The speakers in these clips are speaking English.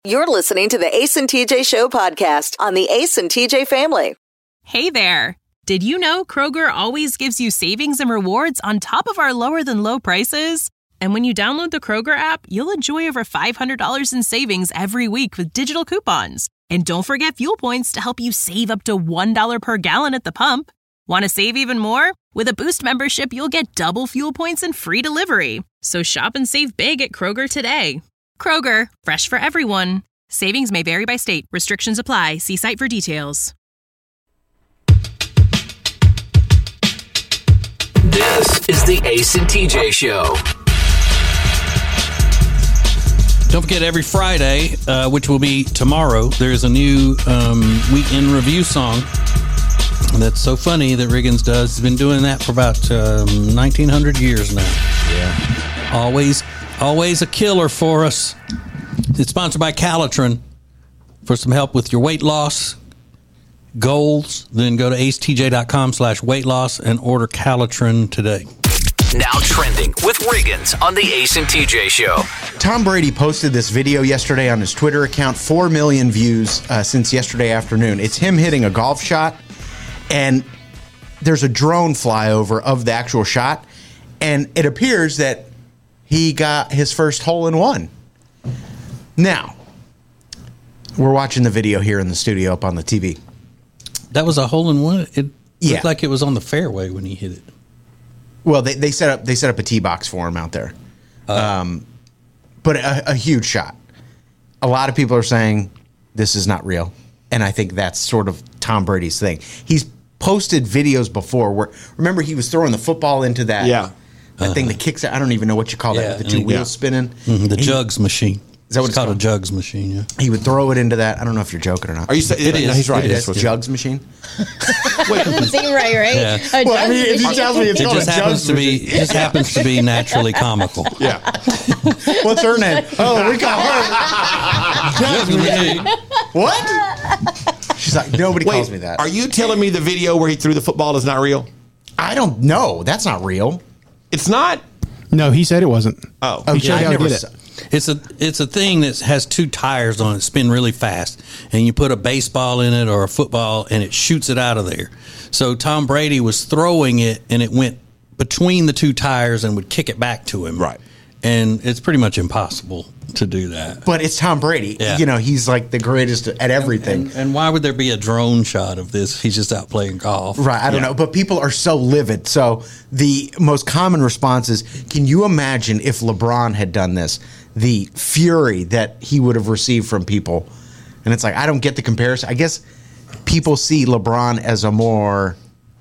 You're listening to the Ace and TJ Show podcast on the Ace and TJ family. Hey there. Did you know Kroger always gives you savings and rewards on top of our lower than low prices? And when you download the Kroger app, you'll enjoy over $500 in savings every week with digital coupons. And don't forget fuel points to help you save up to $1 per gallon at the pump. Want to save even more? With a Boost membership, you'll get double fuel points and free delivery. So shop and save big at Kroger today. Kroger, fresh for everyone. Savings may vary by state. Restrictions apply. See site for details. This is the Ace and TJ Show. Don't forget, every Friday, which will be tomorrow, there's a new weekend review song. That's so funny that Riggins does. He's been doing that for about 1,900 years now. Yeah. Always a killer for us. It's sponsored by Calitrin. For some help with your weight loss goals, then go to acetj.com/weight loss and order Calitrin today. Now trending with Riggins on the Ace and TJ Show. Tom Brady posted this video yesterday on his Twitter account, 4 million views since yesterday afternoon. It's him hitting a golf shot, and there's a drone flyover of the actual shot, and it appears that he got his first hole-in-one. Now, we're watching the video here in the studio up on the TV. That was a hole-in-one? It looked like it was on the fairway when he hit it. Well, they set up a tee box for him out there. But a huge shot. A lot of people are saying this is not real, and I think that's sort of Tom Brady's thing. He's posted videos before where, remember, he was throwing the football into that thing that kicks it. I don't even know what you call that, with the two wheels spinning. Mm-hmm, the jugs machine. Is that what it's called? A jugs machine, yeah. He would throw it into that. I don't know if you're joking or not. Are you saying it is? No, he's right. It is. Jugs machine? Wait, right? Yeah. Well, I mean, if you tell me it's called a jugs machine. It just happens to be naturally comical. Yeah. What's her name? Oh, we call her Jugs machine. What? She's like, nobody calls me that. Are you telling me the video where he threw the football is not real? I don't know. That's not real. It's not? No, he said it wasn't. Oh. He showed how he did it. It's a thing that has two tires on it, spin really fast, and you put a baseball in it or a football, and it shoots it out of there. So Tom Brady was throwing it, and it went between the two tires and would kick it back to him. Right. And it's pretty much impossible to do that. But it's Tom Brady. Yeah. You know, he's like the greatest at everything. And why would there be a drone shot of this? He's just out playing golf. Right, I don't know. But people are so livid. So the most common response is, can you imagine if LeBron had done this? The fury that he would have received from people. And it's like, I don't get the comparison. I guess people see LeBron as a more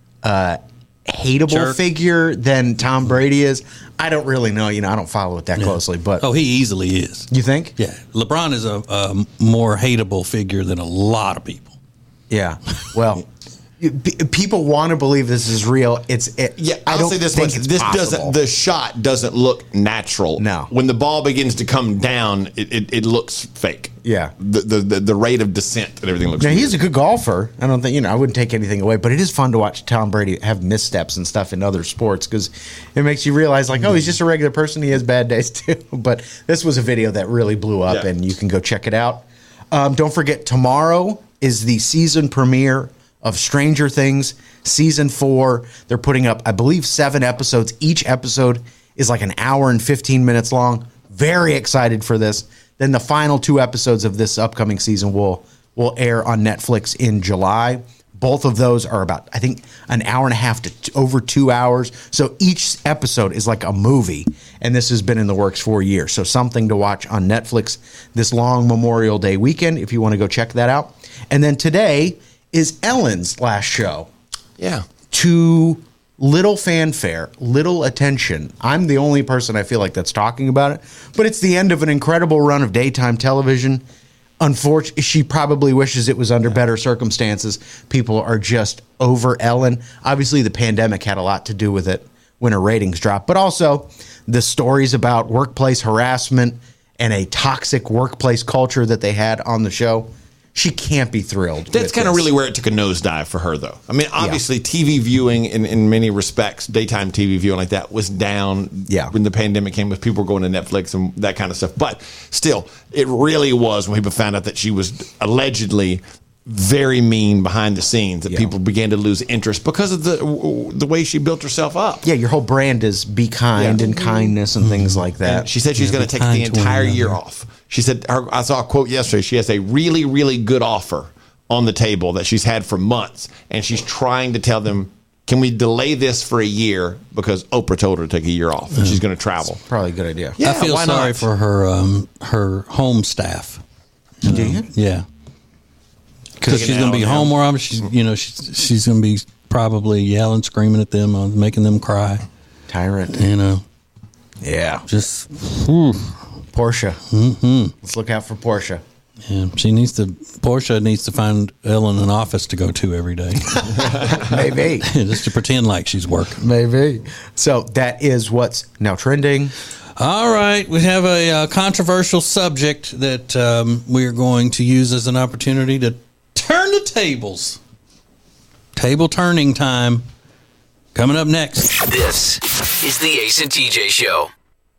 hateable figure than Tom Brady is. I don't really know. You know, I don't follow it that closely. But he easily is. You think? Yeah. LeBron is a more hateable figure than a lot of people. Yeah. Well, people want to believe this is real. I'll say this much. This doesn't. The shot doesn't look natural. No. When the ball begins to come down, it looks fake. Yeah. The rate of descent and everything looks. Now, weird. he's a good golfer. I don't think I wouldn't take anything away, but it is fun to watch Tom Brady have missteps and stuff in other sports because it makes you realize, like, oh, he's just a regular person. He has bad days too. But this was a video that really blew up, and you can go check it out. Don't forget, tomorrow is the season premiere of Stranger Things season 4. They're putting up, I believe, 7 episodes. Each episode is like an hour and 15 minutes long. Very excited for this. Then the final 2 episodes of this upcoming season will air on Netflix in July. Both of those are about, I think, an hour and a half to over 2 hours. So each episode is like a movie. And this has been in the works for years. So something to watch on Netflix this long Memorial Day weekend if you want to go check that out. And then today is Ellen's last show. Yeah. To little fanfare, little attention. I'm the only person I feel like that's talking about it. But it's the end of an incredible run of daytime television. Unfortunately, she probably wishes it was under better circumstances. People are just over Ellen. Obviously, the pandemic had a lot to do with it when her ratings dropped. But also, the stories about workplace harassment and a toxic workplace culture that they had on the show. she can't be thrilled. That's kind of really where it took a nosedive for her, though. I mean, obviously, TV viewing in many respects, daytime TV viewing like that was down when the pandemic came, with people going to Netflix and that kind of stuff. But still, it really was when people found out that she was allegedly very mean behind the scenes, that people began to lose interest because of the way she built herself up. Yeah, your whole brand is be kind and kindness and things like that. And she said she's going to take the entire year off. She said, I saw a quote yesterday, she has a really, really good offer on the table that she's had for months, and she's trying to tell them, can we delay this for a year, because Oprah told her to take a year off and she's going to travel. Probably a good idea. I feel sorry for her home staff. Do you? Yeah. Because she's going to be home more often. She's going to be probably yelling, screaming at them, making them cry. Tyrant. Yeah. Just Portia. Mm-hmm. Let's look out for Portia. Yeah, Portia needs to find Ellen an office to go to every day. Maybe. Just to pretend like she's working. Maybe. So that is what's now trending. All right. We have a controversial subject that we're going to use as an opportunity to turn the tables. Table turning time. Coming up next. This is the Ace and TJ Show.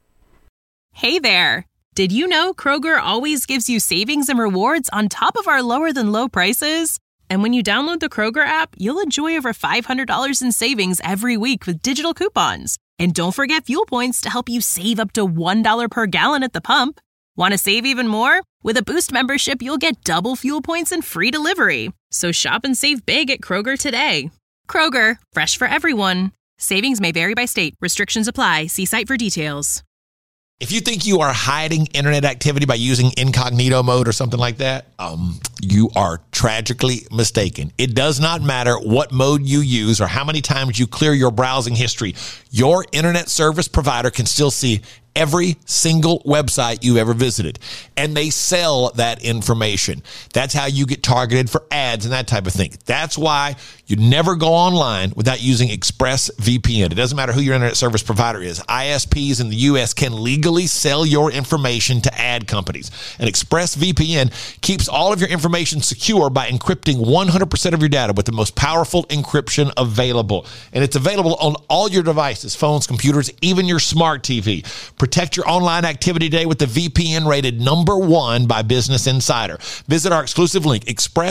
Hey there. Did you know Kroger always gives you savings and rewards on top of our lower than low prices? And when you download the Kroger app, you'll enjoy over $500 in savings every week with digital coupons. And don't forget fuel points to help you save up to $1 per gallon at the pump. Want to save even more? With a Boost membership, you'll get double fuel points and free delivery. So shop and save big at Kroger today. Kroger, fresh for everyone. Savings may vary by state. Restrictions apply. See site for details. If you think you are hiding internet activity by using incognito mode or something like that, you are tragically mistaken. It does not matter what mode you use or how many times you clear your browsing history. Your internet service provider can still see every single website you ever visited. And they sell that information. That's how you get targeted for ads and that type of thing. That's why you never go online without using ExpressVPN. It doesn't matter who your internet service provider is. ISPs in the U.S. can legally sell your information to ad companies. And ExpressVPN keeps all of your information secure by encrypting 100% of your data with the most powerful encryption available. And it's available on all your devices, phones, computers, even your smart TV. Protect your online activity today with the VPN rated #1 by Business Insider. Visit our exclusive link,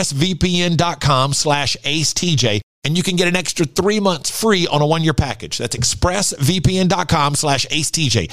expressvpn.com/AceTJ, and you can get an extra 3 months free on a 1-year package. That's expressvpn.com/AceTJ.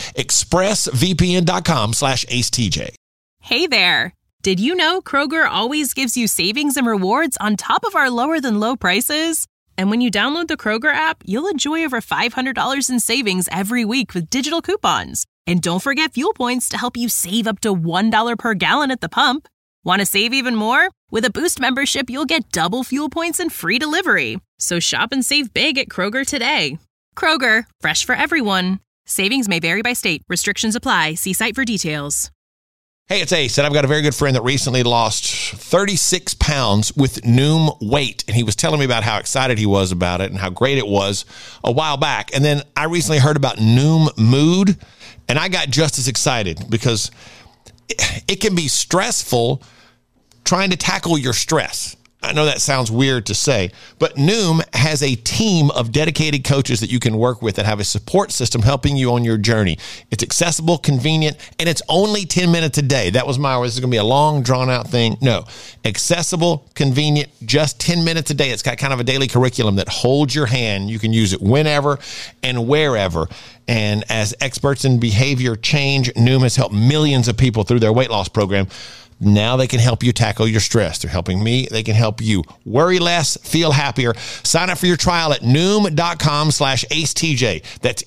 expressvpn.com/AceTJ. Hey there. Did you know Kroger always gives you savings and rewards on top of our lower than low prices? And when you download the Kroger app, you'll enjoy over $500 in savings every week with digital coupons. And don't forget fuel points to help you save up to $1 per gallon at the pump. Want to save even more? With a Boost membership, you'll get double fuel points and free delivery. So shop and save big at Kroger today. Kroger, fresh for everyone. Savings may vary by state. Restrictions apply. See site for details. Hey, it's Ace, and I've got a very good friend that recently lost 36 pounds with Noom weight, and he was telling me about how excited he was about it and how great it was a while back. And then I recently heard about Noom Mood, and I got just as excited because it can be stressful trying to tackle your stress. I know that sounds weird to say, but Noom has a team of dedicated coaches that you can work with that have a support system helping you on your journey. It's accessible, convenient, and it's only 10 minutes a day. That was this is going to be a long, drawn-out thing. No. Accessible, convenient, just 10 minutes a day. It's got kind of a daily curriculum that holds your hand. You can use it whenever and wherever. And as experts in behavior change, Noom has helped millions of people through their weight loss program. Now they can help you tackle your stress. They're helping me. They can help you worry less, feel happier. Sign up for your trial at Noom.com/AceTJ. That's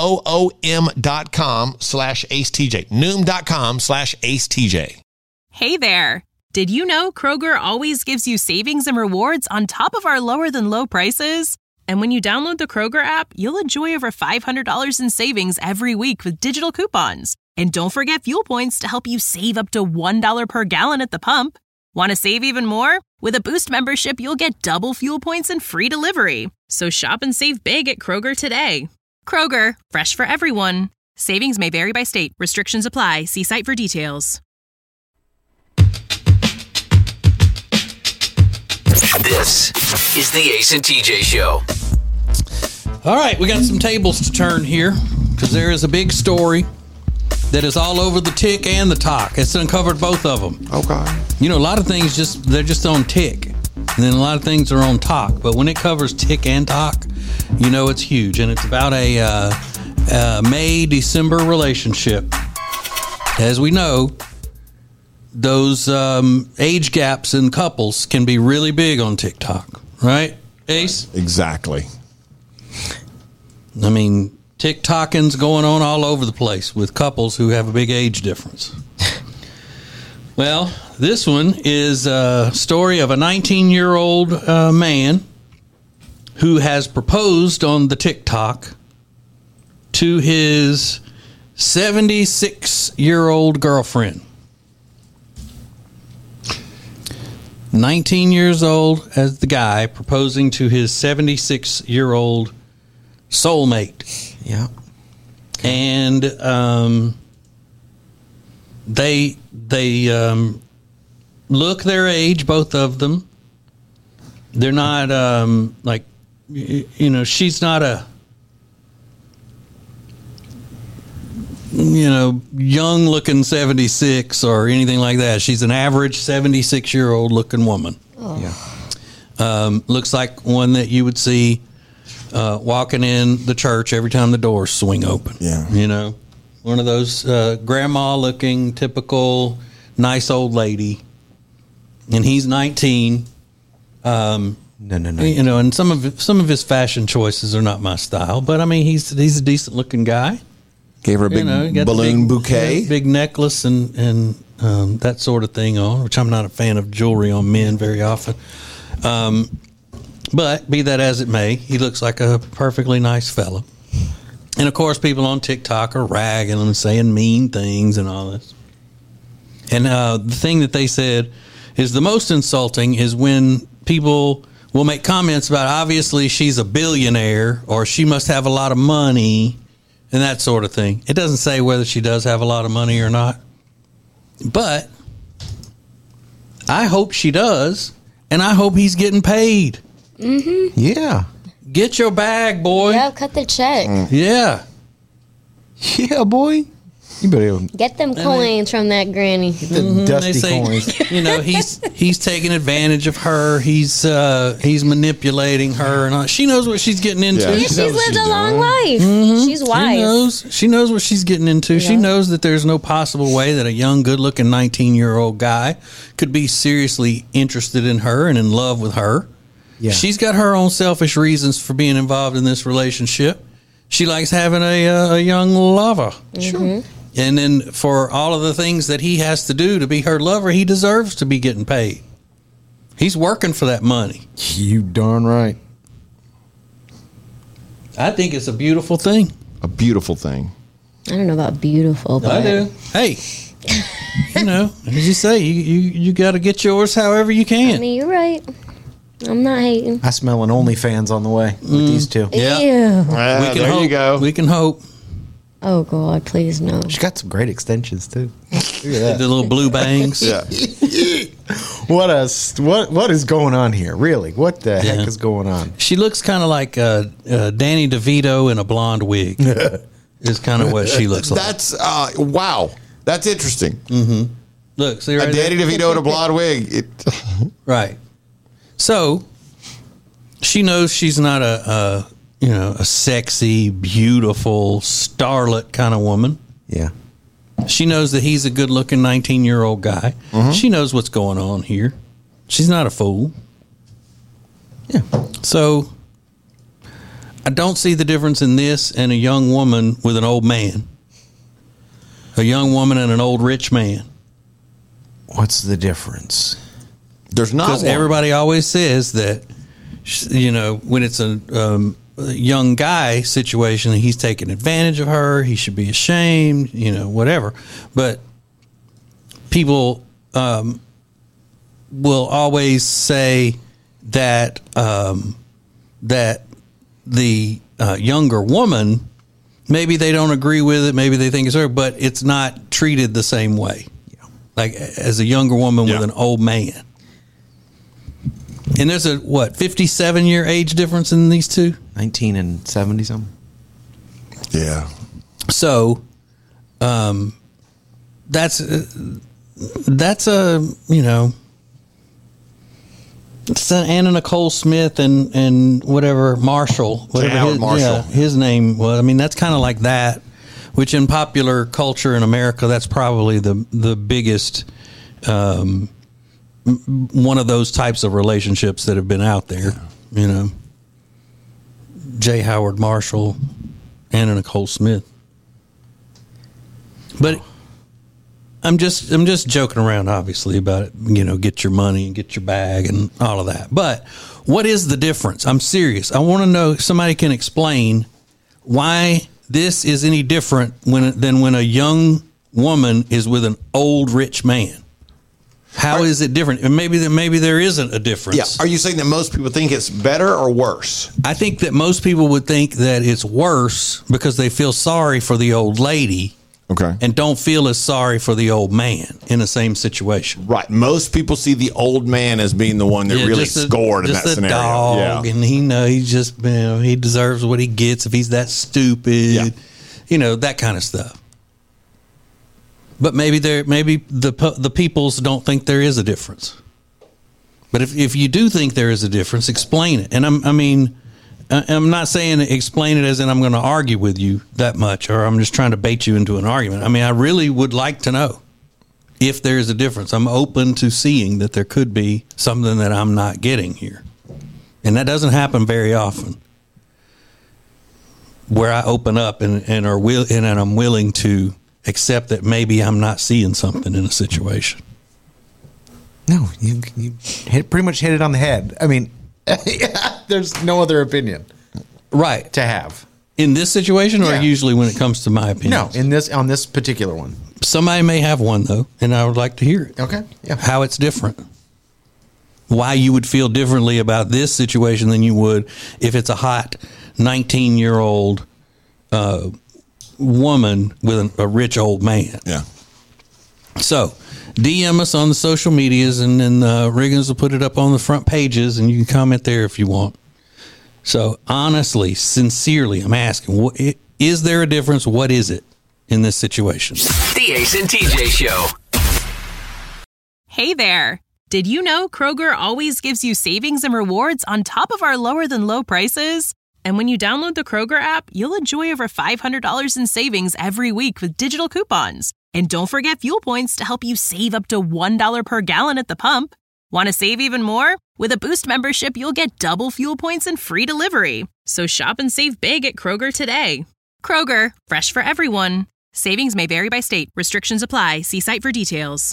NOOM.com/AceTJ. Noom.com/AceTJ. Hey there. Did you know Kroger always gives you savings and rewards on top of our lower than low prices? And when you download the Kroger app, you'll enjoy over $500 in savings every week with digital coupons. And don't forget fuel points to help you save up to $1 per gallon at the pump. Want to save even more? With a Boost membership, you'll get double fuel points and free delivery. So shop and save big at Kroger today. Kroger, fresh for everyone. Savings may vary by state. Restrictions apply. See site for details. This is the Ace and TJ Show. All right, we got some tables to turn here because there is a big story that is all over the tick and the talk. It's uncovered both of them. Okay. You know, a lot of things they're just on tick, and then a lot of things are on talk. But when it covers tick and talk, you know it's huge, and it's about a May-December relationship. As we know, those age gaps in couples can be really big on TikTok, right, Ace? Exactly. I mean, TikToking's going on all over the place with couples who have a big age difference. Well, this one is a story of a 19-year-old man who has proposed on the TikTok to his 76-year-old girlfriend. 19 years old as the guy proposing to his 76-year-old soulmate. Yeah. And they look their age, both of them. They're not like, you know, she's not a, you know, young looking 76 or anything like that. She's an average 76-year-old looking woman. Oh. Yeah. Looks like one that you would see walking in the church every time the doors swing open. Yeah. You know, one of those grandma looking, typical, nice old lady. And he's 19. No. You know, and some of his fashion choices are not my style, but I mean, he's a decent looking guy. Gave her a big balloon bouquet. Big necklace and that sort of thing on, which I'm not a fan of jewelry on men very often. But be that as it may, he looks like a perfectly nice fella. And of course, people on TikTok are ragging him and saying mean things and all this. And the thing that they said is the most insulting is when people will make comments about, obviously she's a billionaire or she must have a lot of money and that sort of thing. It doesn't say whether she does have a lot of money or not. But I hope she does, and I hope he's getting paid. Mm-hmm. Yeah. Get your bag, boy. Yeah, cut the check. Yeah. Yeah, boy. You better Get them coins from that granny. the dusty coins. You know, he's taking advantage of her. He's manipulating her, and all. She knows what she's getting into. Yeah. She's lived a long life. She's wise. She knows what she's getting into. Yeah. She knows that there's no possible way that a young, good-looking 19-year-old guy could be seriously interested in her and in love with her. Yeah. She's got her own selfish reasons for being involved in this relationship. She likes having a young lover. Sure. And then for all of the things that he has to do to be her lover, he deserves to be getting paid. He's working for that money. You darn right. I think it's a beautiful thing. A beautiful thing. I don't know about beautiful, but I do. Hey, you know, as you say, you got to get yours however you can. I mean, you're right. I'm not hating. I smell an OnlyFans on the way with these two. Yeah. Ew. We can there hope. you go. We can hope. Oh God, please no. She's got some great extensions too. Look at The that. little blue bangs. Yeah. What is going on here? Really? What the heck is going on? She looks kind of like Danny DeVito in a blonde wig. Is kind of what she looks like. That's wow. That's interesting. Look, see right A Danny there? DeVito in a blonde wig. Right. So she knows she's not a sexy, beautiful, starlet kind of woman. Yeah. She knows that he's a good-looking 19-year-old guy. She knows what's going on here. She's not a fool. Yeah. So I don't see the difference in this and a young woman with an old man. A young woman and an old rich man. What's the difference? There's not Because one. everybody always says that, you know, when it's a young guy situation, he's taking advantage of her. He should be ashamed, you know, whatever. But people will always say that that the younger woman, maybe they don't agree with it, maybe they think it's her, but it's not treated the same way. Like as a younger woman with an old man. And there's a 57-year age difference in these two? 19 and 70 something. Yeah. So, that's a, it's an Anna Nicole Smith and whatever Marshall, whatever his name was. I mean, that's kind of like that, which in popular culture in America, that's probably the biggest, one of those types of relationships that have been out there, J. Howard Marshall, Anna Nicole Smith. But I'm just joking around, obviously, about it, get your money and get your bag and all of that. But what is the difference? I'm serious. I want to know if somebody can explain why this is any different than when a young woman is with an old rich man. How is it different? And maybe there isn't a difference. Yeah. Are you saying that most people think it's better or worse? I think that most people would think that it's worse because they feel sorry for the old lady. Okay. And don't feel as sorry for the old man in the same situation. Right. Most people see the old man as being the one that really scored in that scenario. Dog, and he just he deserves what he gets if he's that stupid. Yeah. That kind of stuff. But maybe the peoples don't think there is a difference. But if you do think there is a difference, explain it. And I'm not saying explain it as in I'm going to argue with you that much, or I'm just trying to bait you into an argument. I mean, I really would like to know if there is a difference. I'm open to seeing that there could be something that I'm not getting here. And that doesn't happen very often, where I open up and I'm willing to accept that maybe I'm not seeing something in a situation. No, you pretty much hit it on the head. I mean, there's no other opinion, right, to have in this situation, or usually when it comes to my opinion. No, on this particular one, somebody may have one though, and I would like to hear it. Okay, yeah, how it's different, why you would feel differently about this situation than you would if it's a hot 19-year-old woman with a rich old man. Yeah. So, DM us on the social medias, and then Riggins will put it up on the front pages, and you can comment there if you want. So, honestly, sincerely, I'm asking, is there a difference? What is it in this situation? The Ace and TJ Show. Hey there. Did you know Kroger always gives you savings and rewards on top of our lower than low prices? And when you download the Kroger app, you'll enjoy over $500 in savings every week with digital coupons. And don't forget fuel points to help you save up to $1 per gallon at the pump. Want to save even more? With a Boost membership, you'll get double fuel points and free delivery. So shop and save big at Kroger today. Kroger, fresh for everyone. Savings may vary by state. Restrictions apply. See site for details.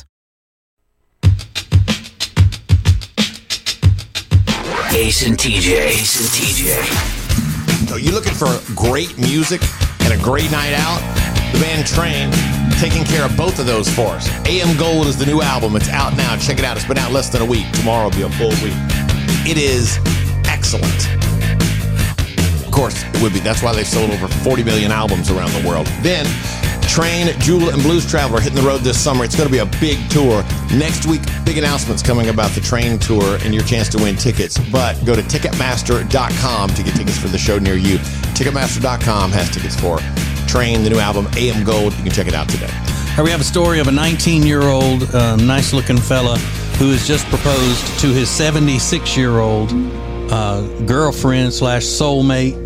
Ace and TJ. Ace and TJ. So you looking for great music and a great night out? The band Train taking care of both of those for us. AM Gold is the new album. It's out now. Check it out. It's been out less than a week. Tomorrow will be a full week. It is excellent. Of course, it would be. That's why they've sold over 40 million albums around the world. Then Train, Jewel, and Blues Traveler hitting the road this summer. It's going to be a big tour. Next week, big announcements coming about the Train tour and your chance to win tickets. But go to Ticketmaster.com to get tickets for the show near you. Ticketmaster.com has tickets for Train, the new album, AM Gold. You can check it out today. We have a story of a 19-year-old, nice-looking fella who has just proposed to his 76-year-old girlfriend / soulmate.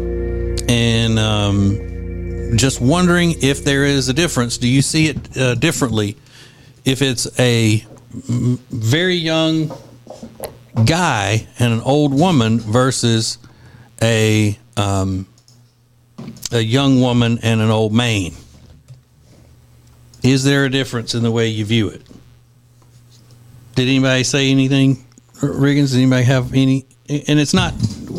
And just wondering if there is a difference. Do you see it differently if it's a very young guy and an old woman versus a young woman and an old man? Is there a difference in the way you view it? Did anybody say anything? Riggins, did anybody have any? And it's not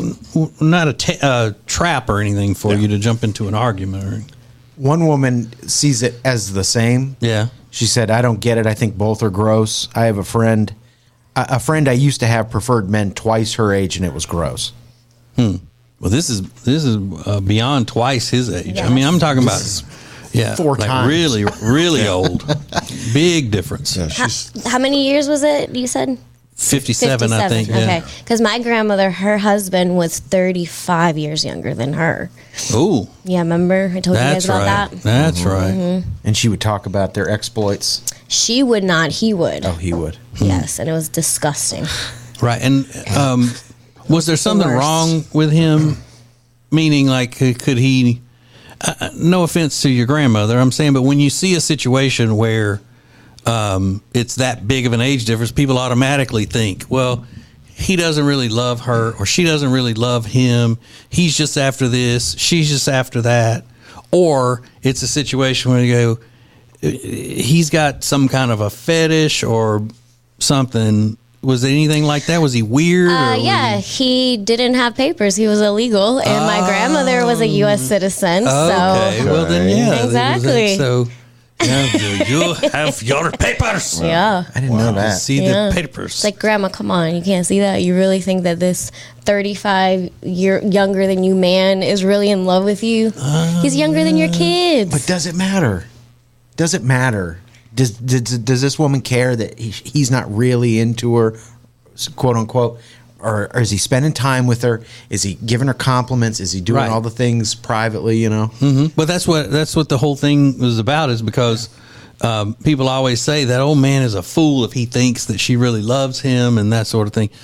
a trap or anything for you to jump into an argument. Or one woman sees it as the same. Yeah. She said, I don't get it. I think both are gross. I have a friend I used to have preferred men twice her age, and it was gross. Well, this is beyond twice his age. Yes. I mean, I'm talking about 4 times. Really, really old. Big difference. Yeah, how many years was it, you said? 57, I think. Okay. Because my grandmother, her husband was 35 years younger than her. Ooh. Yeah, remember? I told you guys about that? That's right. Mm-hmm. And she would talk about their exploits. She would not. He would. Oh, he would. Yes, and it was disgusting. Right. And was there something wrong with him? Meaning, like, could he... no offense to your grandmother, I'm saying, but when you see a situation where it's that big of an age difference, people automatically think, well, he doesn't really love her, or she doesn't really love him. He's just after this, she's just after that. Or it's a situation where you go, he's got some kind of a fetish or something. Was it anything like that? Was he weird? Yeah, he didn't have papers. He was illegal, and my grandmother was a U.S. citizen. Okay, so well then, yeah, exactly. So you have your papers. Yeah, I didn't know that. See the papers. It's like, Grandma, come on, you can't see that. You really think that this 35-year younger than you man is really in love with you? He's younger than your kids. But does it matter? Does it matter? Does this woman care that he's not really into her, quote unquote, or is he spending time with her? Is he giving her compliments? Is he doing all the things privately? You know. Mm-hmm. But that's what the whole thing was about. Is because people always say that old man is a fool if he thinks that she really loves him and that sort of thing.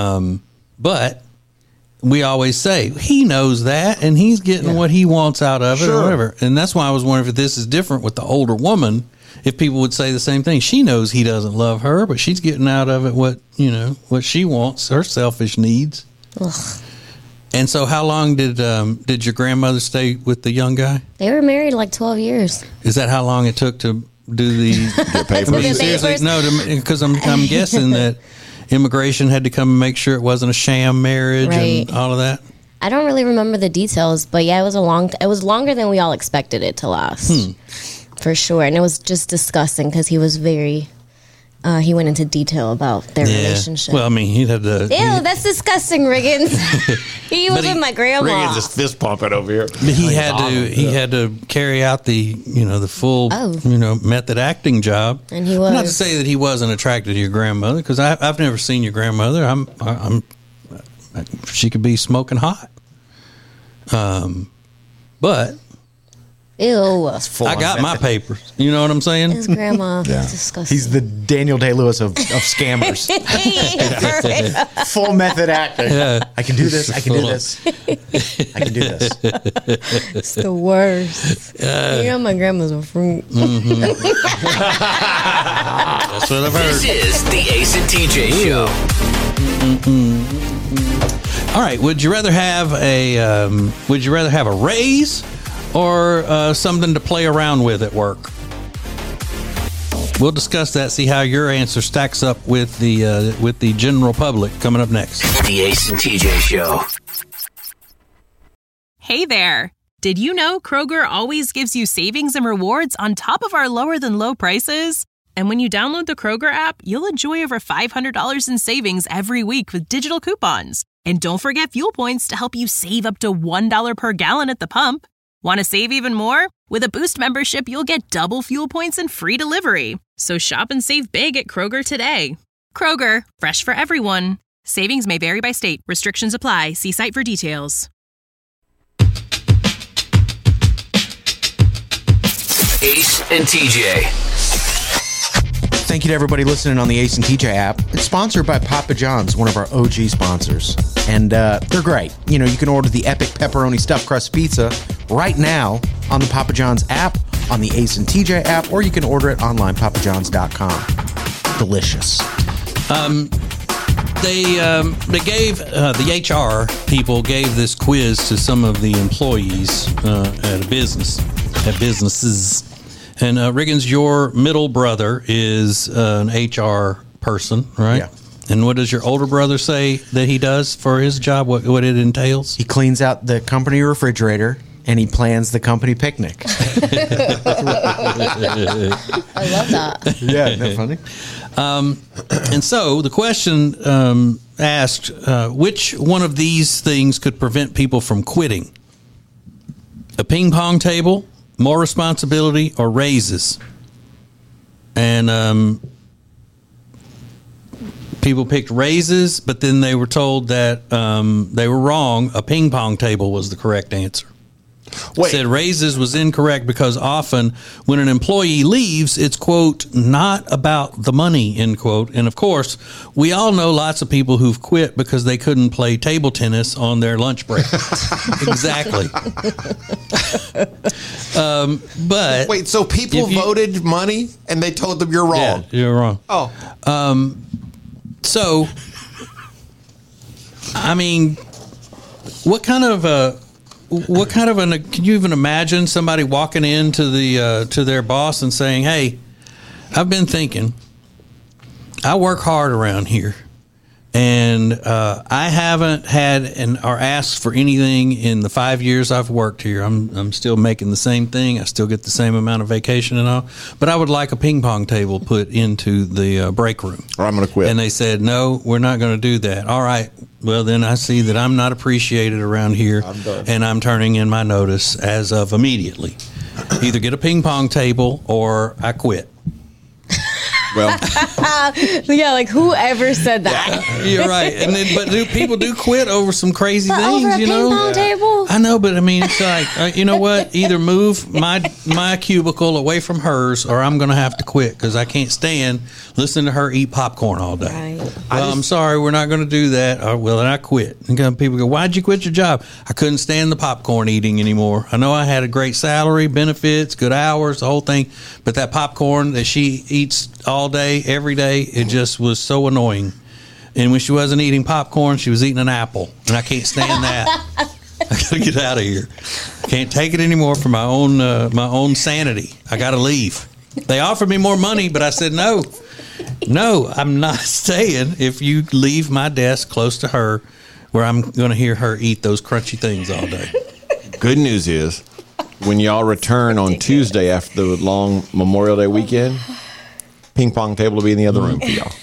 But we always say he knows that and he's getting what he wants out of it or whatever. And that's why I was wondering if this is different with the older woman. If people would say the same thing, she knows he doesn't love her, but she's getting out of it what she wants, her selfish needs. Ugh. And so, how long did your grandmother stay with the young guy? They were married like 12 years. Is that how long it took to do the papers? Seriously, no, because I'm guessing that immigration had to come and make sure it wasn't a sham marriage and all of that. I don't really remember the details, but yeah, it was it was longer than we all expected it to last. For sure. And it was just disgusting because he was very, he went into detail about their relationship. Well, I mean, he had to. Ew, that's disgusting, Riggins. He was with my grandma. Riggins is fist pumping over here. But he had to carry out the full, method acting job. And he was. Not to say that he wasn't attracted to your grandmother, because I've never seen your grandmother. She could be smoking hot. But. Ew. I got my papers. You know what I'm saying? His grandma. Disgusting. He's the Daniel Day-Lewis of scammers. Full method acting. Yeah. I can do this. I can do this. I can do this. It's the worst. My grandma's a fruit. Mm-hmm. That's what I've heard. This is the Ace and TJ Show. All right. Would you rather have a raise or something to play around with at work? We'll discuss that, see how your answer stacks up with the general public coming up next. The Ace and TJ Show. Hey there. Did you know Kroger always gives you savings and rewards on top of our lower than low prices? And when you download the Kroger app, you'll enjoy over $500 in savings every week with digital coupons. And don't forget fuel points to help you save up to $1 per gallon at the pump. Want to save even more? With a Boost membership, you'll get double fuel points and free delivery. So shop and save big at Kroger today. Kroger, fresh for everyone. Savings may vary by state. Restrictions apply. See site for details. Ace and TJ. Thank you to everybody listening on the Ace and TJ app. It's sponsored by Papa John's, one of our OG sponsors. And they're great. You can order the epic pepperoni stuffed crust pizza right now on the Papa John's app, on the Ace and TJ app, or you can order it online, papajohns.com. Delicious. They gave the HR people gave this quiz to some of the employees at businesses. And Riggins, your middle brother is an HR person, right? Yeah. And what does your older brother say that he does for his job? What it entails? He cleans out the company refrigerator and he plans the company picnic. I love that. Yeah, isn't that funny? And so the question asked, which one of these things could prevent people from quitting? A ping pong table, more responsibility, or raises? And People picked raises, but then they were told that they were wrong. A ping pong table was the correct answer. Said raises was incorrect because often when an employee leaves, it's, quote, not about the money, end quote. And of course, we all know lots of people who've quit because they couldn't play table tennis on their lunch break. Exactly. But wait, so people voted money and they told them you're wrong? Yeah, you're wrong. Oh. So, I mean, what kind of can you even imagine somebody walking into to their boss and saying, "Hey, I've been thinking, I work hard around here, and I haven't had or asked for anything in the 5 years I've worked here. I'm still making the same thing. I still get the same amount of vacation and all, but I would like a ping pong table put into the break room, or I'm going to quit." And they said, "No, we're not going to do that." All right. Well, then I see that I'm not appreciated around here, and I'm turning in my notice as of immediately. Either get a ping pong table or I quit. Well, yeah, like whoever said that. You're right, and then people do quit over some crazy But things, over a you know. ping pong table? I know, but I mean, it's like you know what? Either move my cubicle away from hers, or I'm going to have to quit because I can't stand listening to her eat popcorn all day. Right. Well, I'm sorry, we're not going to do that. Well, then I quit. And people go, "Why'd you quit your job?" I couldn't stand the popcorn eating anymore. I know I had a great salary, benefits, good hours, the whole thing, but that popcorn that she eats all day, every day, it just was so annoying. And when she wasn't eating popcorn, she was eating an apple, and I can't stand that. I gotta get out of here. Can't take it anymore for my own sanity. I gotta leave. They offered me more money, but I said no, I'm not staying if you leave my desk close to her, where I'm going to hear her eat those crunchy things all day. Good news is, when y'all return on Tuesday after the long Memorial Day weekend, ping pong table will be in the other room for y'all.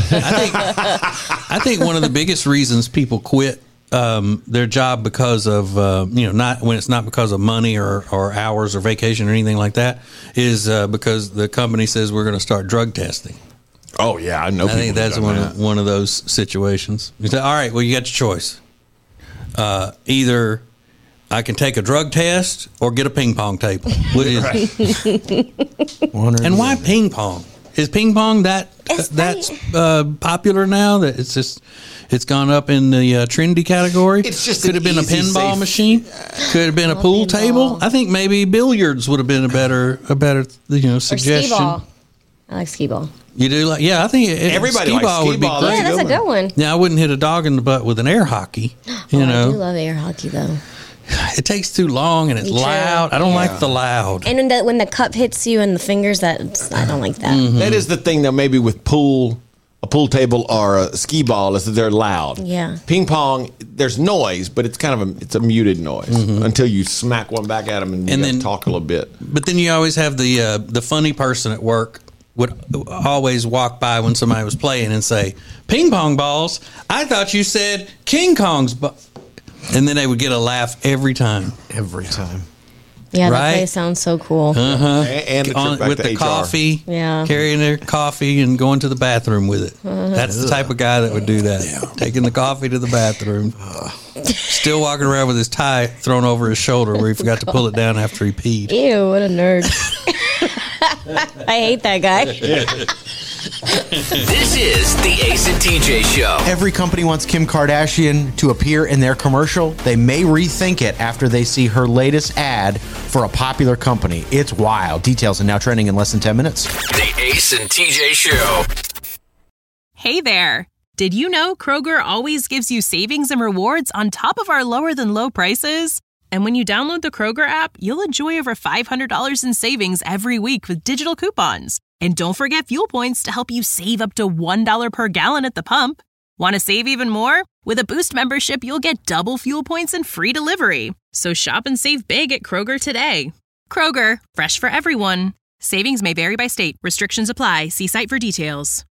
I think one of the biggest reasons people quit their job because of not when it's not because of money or hours or vacation or anything like that is because the company says we're going to start drug testing. Oh yeah, I know. I think that's one of those situations. You say, all right, well, you got your choice. Either I can take a drug test or get a ping pong table. What is it? And why ping pong? Is ping pong that's popular now that it's gone up in the trendy category? It's just could have been a pinball machine. Could have been a pool table. I think maybe billiards would have been a better suggestion. Or skee-ball. I like skee-ball. You do I think everybody likes skee-ball would be great. Yeah, that's a good one. Now I wouldn't hit a dog in the butt with an air hockey. I do love air hockey though. It takes too long and it's loud. I don't like the loud. And when the cup hits you in the fingers, I don't like that. Mm-hmm. That is the thing though. Maybe with a pool table or a skee ball is that they're loud. Yeah. Ping pong, there's noise, but it's kind of it's a muted noise until you smack one back at them and then talk a little bit. But then you always have the funny person at work would always walk by when somebody was playing and say, "Ping pong balls. I thought you said King Kong's." And then they would get a laugh every time. Every time. Yeah, right? That place sounds so cool. Uh-huh. And the trip back with to the HR. coffee, carrying their coffee and going to the bathroom with it. That's the type of guy that would do that. Yeah. Taking the coffee to the bathroom. Still walking around with his tie thrown over his shoulder where he forgot to pull it down after he peed. Ew, what a nerd. I hate that guy. This is the Ace and TJ Show. Every company wants Kim Kardashian to appear in their commercial. They may rethink it after they see her latest ad for a popular company. It's wild. Details are now trending in less than 10 minutes. The Ace and TJ Show. Hey there. Did you know Kroger always gives you savings and rewards on top of our lower than low prices? And when you download the Kroger app, you'll enjoy over $500 in savings every week with digital coupons. And don't forget fuel points to help you save up to $1 per gallon at the pump. Want to save even more? With a Boost membership, you'll get double fuel points and free delivery. So shop and save big at Kroger today. Kroger, fresh for everyone. Savings may vary by state. Restrictions apply. See site for details.